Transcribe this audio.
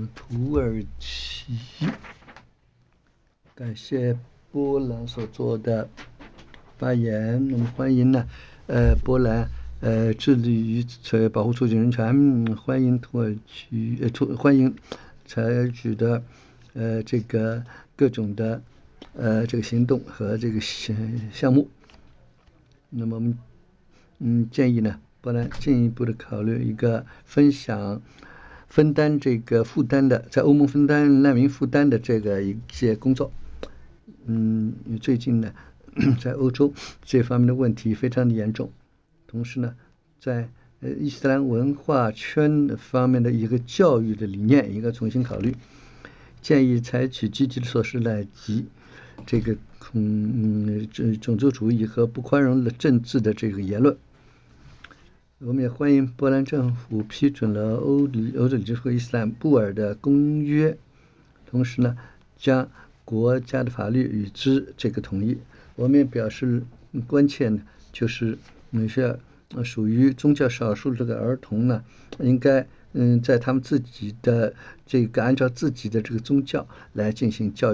土耳其。感谢波兰所做的发言。那么欢迎呢，波兰致力于保护促进人权，欢迎土耳其欢迎采取的这个各种的这个行动和这个项目。那么我们建议呢，波兰进一步的考虑一个分担这个负担的，在欧盟分担难民负担的这个一些工作。最近呢，在欧洲这方面的问题非常的严重，同时呢，在伊斯兰文化圈方面的一个教育的理念应该重新考虑，建议采取积极的措施来及这个种族主义和不宽容的政治的这个言论。我们也欢迎波兰政府批准了欧洲理事会伊斯兰布尔的公约，同时呢，将国家的法律与之这个统一。我们也表示关切呢，就是那些属于宗教少数这个儿童呢，应该在他们自己的这个按照自己的这个宗教来进行教育。